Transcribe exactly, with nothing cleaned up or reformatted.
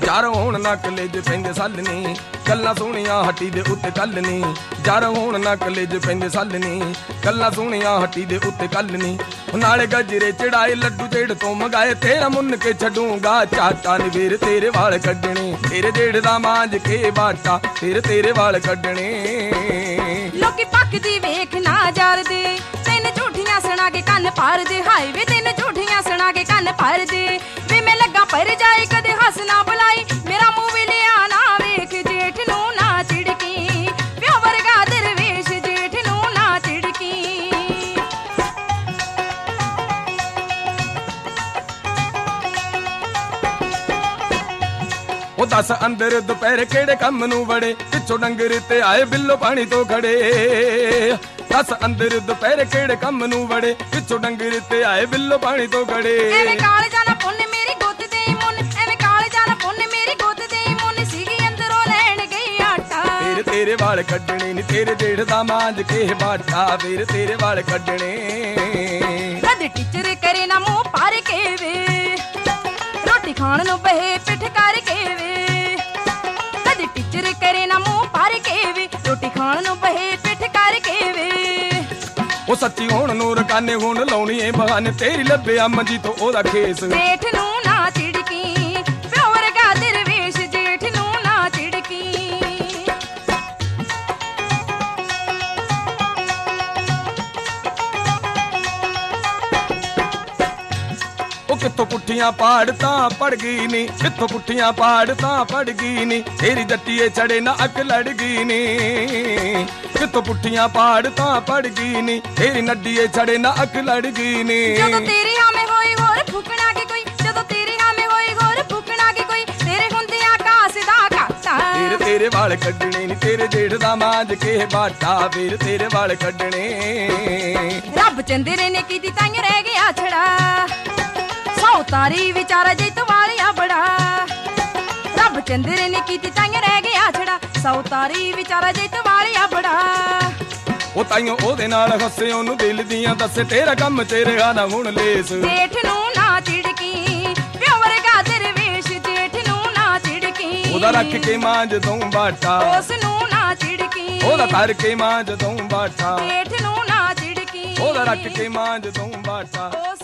ਯਾਰ ਹੋਣ ਨਾ ਕਲੇਜ ਪੈਂਦੇ ਸੱਲਨੀ ਗੱਲਾਂ ਸੋਹਣੀਆਂ ਹੱਟੀ ਦੇ ਉੱਤੇ ਕੱਲਨੀ ਯਾਰ ਹੋਣ ਨਾ ਕਲੇਜ ਪੈਂਦੇ ਸੱਲਨੀ ਗੱਲਾਂ ਸੋਹਣੀਆਂ ਹੱਟੀ ਦੇ ਉੱਤੇ ਕੱਲਨੀ ਨਾਲੇ ਗਜਰੇ ਚੜਾਏ ਲੱਡੂ ਜੇੜ ਤੋਂ ਮੰਗਾਏ ਤੇਰਾ ਮੁੰਨ ਕੇ ਛੱਡੂਗਾ ਚਾਚਾ ਨੀ ਵੀਰ ਤੇਰੇ ਵਾਲ ਕੱਢਣੇ ਤੇਰੇ ਜੇੜ ਦਾ ਮਾਂਜ ਕੇ ਬਾਟਾ ਤੇਰੇ ਤੇਰੇ ਵਾਲ ਕੱਢਣੇ ਲੋਕੀ ਪੱਕਦੀ ਵੇਖ ਨਾ ਜਰਦੇ ਤੈਨੂੰ ਝੂਠੀਆਂ ਸੁਣਾ ਕੇ ਕੰਨ ਭਰਦੇ ਹਾਏ ਵੇ ਤੈਨੂੰ ਝੂਠੀਆਂ ਸੁਣਾ ਕੇ ਕੰਨ ਭਰਦੇ ਵੇ ਮੈਂ ਲੱਗਾ ਪਰ ਜਾਏ ਕਦੇ ਹੱਸ ਨਾ ਬੁਲਾਈ ਮੇਰਾ ਮੂੰਹ ਵੀ ਲਿਆ ਨਾ ਵੇਖ ਜੇਠ ਨੂੰ ਨਾ ਚਿੜਕੀ ਪਿਓ ਵਰਗਾ ਦਰਵੇਸ਼ ਜੇਠ ਨੂੰ ਨਾ ਚਿੜਕੀ ਉਹ ਦੱਸ ਅੰਦਰ ਦੁਪਹਿਰ ਕਿਹੜੇ ਕੰਮ ਨੂੰ ਵੜੇ ਪਿੱਛੋਂ ਡੰਗਰ ਤੇ ਆਏ ਬਿੱਲੋ ਪਾਣੀ ਤੋਂ ਖੜੇ ਦੱਸ ਅੰਦਰ ਦੁਪਹਿਰ ਕਿਹੜੇ ਕੰਮ ਨੂੰ ਵੜੇ ਪਿੱਛੋਂ ਡੰਗਰ ਤੇ ਆਏ ਬਿੱਲੋ ਪਾਣੀ ਤੋਂ ਖੜੇ ਐਵੇਂ ਕਾਲ ਜਾਣਾ ਪੁੰਨ ਮੇਰੀ ਗੁੱਤ ਦੇ ਮੁੰਨ ਐਵੇਂ ਕਾਲ ਜਾਣਾ ਪੁੰਨ ਮੇਰੀ ਗੁੱਤ ਦੇ ਮੁੰਨ ਸੀਗੀ ਅੰਦਰੋਂ ਲੈਣ ਗਈ ਆਟਾ ਤੇਰੇ ਤੇਰੇ ਵਾਲ ਕੱਢਣੇ ਨੀ ਤੇਰੇ ਜੇਠ ਦਾ ਮਾਂਜ ਕੇ ਬਾਟਾ ਤੇਰੇ ਤੇਰੇ ਵਾਲ ਕੱਢਣੇ ਕਦ ਟੀਚਰ ਕਰੇ ਨਾ ਮੂੰਹ ਭਰ ਕੇ ਵੇ ਰੋਟੀ ਖਾਣ ਨੂੰ ਬਹੇ ਪਿੱਠ ਕਰਕੇ ਵੇ ਕਦ ਟੀਚਰ ਕਰੇ ਨਾ ਮੂੰਹ ਭਰ ਕੇ ਵੇ ਰੋਟੀ ਖਾਣ ਨੂੰ ਬਹੇ ਪਿੱਠ ਕਰਕੇ ਵੇ ਉਹ ਸੱਚੀ ਹੋਣ ਨੂੰ ਰਕਾਨੇ ਹੁਣ ਲਾਉਣੀ ਏ ਬਹਾਨੇ ਤੇਰੀ ਲੱਭਿਆ ਮੰਜੀ ਤੋਂ ਉਹਦਾ ਖੇਸ ਜੇਠ ਨੂੰ ਨਾ ਚਿੜਕੀ ਪਿਓ ਵਰਗਾ ਦਰਵੇਸ਼ ਜੇਠ ਨੂੰ ਨਾ ਚਿੜਕੀ ਉਹ ਕਿੱਥੋਂ ਪੁੱਠੀਆਂ ਪਾੜ ਤਾਂ ਪੜ ਗਈ ਨੀ ਕਿੱਥੋਂ ਪੁੱਠੀਆਂ ਪਾੜ ਤਾਂ ਪੜ ਗਈ ਨੀ ਤੇਰੀ ਜੱਟੀਏ ਚੜੇ ਨਾ ਅੱਗ ਲੜ ਗਈ ਨੀ ਕਿੱਥੋਂ ਪੁੱਠੀਆਂ ਪਾੜ ਤਾਂ ਪੜ ਗਈ ਨੀ ਤੇਰੀ ਨੱਡੀਏ ਚੜੇ ਨਾ ਅੱਗ ਲੜ ਗਈ ਨੀ ਜਦੋਂ ਤੇਰੀ ਹਾਮੇ ਹੋਈ ਹੋਰ ਫੁਕਣਾ ਕੇ ਕੋਈ ਜਦੋਂ ਤੇਰੀ ਹਾਮੇ ਹੋਈ ਹੋਰ ਫੁਕਣਾ ਕੇ ਕੋਈ ਤੇਰੇ ਹੁੰਦੇ ਆਕਾਸ਼ ਦਾ ਘਾਟਾ ਤੇਰੇ ਤੇਰੇ ਵਾਲ ਕੱਢਣੇ ਨੀ ਤੇਰੇ ਜੇਠ ਦਾ ਮਾਂਜ ਕੇ ਬਾਟਾ ਫੇਰ ਤੇਰੇ ਵਾਲ ਕੱਢਣੇ ਰੱਬ ਚੰਦਰੇ ਨੇ ਕੀਤੀ ਤਾਂ ਰਹਿ ਗਿਆ ਛੜਾ ਸੌ ਤਾਰੀ ਵਿਚਾਰਾ ਜਿੱਤ ਵਾਲਿਆ ਬੜਾ ਰੱਬ ਚੰਦਰੇ ਨੇ ਕੀਤੀ ਤਾਂ ਰਹਿ ਗਿਆ ਛੜਾ ਸੌ ਤਾਰੀ ਵਿਚਾਰਾ ਜਿੱਤ ਵਾਲਿਆ ਬੜਾ ਉਹ ਤਾਈਓ ਉਹਦੇ ਨਾਲ ਹੱਸੇ ਉਹਨੂੰ ਦਿਲ ਦੀਆਂ ਦੱਸੇ ਤੇਰਾ ਕੰਮ ਤੇਰਾ ਨਾ ਹੁਣ ਲੇਸ ਜੇਠ ਨੂੰ ਨਾ ਚਿੜਕੀ ਪਿਓ ਵਰਗਾ ਦਰਵੇਸ਼ ਜੇਠ ਨੂੰ ਨਾ ਚਿੜਕੀ ਉਹਦਾ ਰੱਖ ਕੇ ਮਾਂਜ ਦਊਂ ਬਾਟਾ ਉਸ ਨੂੰ ਨਾ ਚਿੜਕੀ ਉਹਦਾ ਕਰਕੇ ਮਾਂਜ ਦਊਂ ਬਾਟਾ ਜੇਠ ਨੂੰ ਨਾ ਚਿੜਕੀ ਉਹਦਾ ਰੱਖ ਕੇ ਮਾਂਜ ਦਊਂ ਬਾਟਾ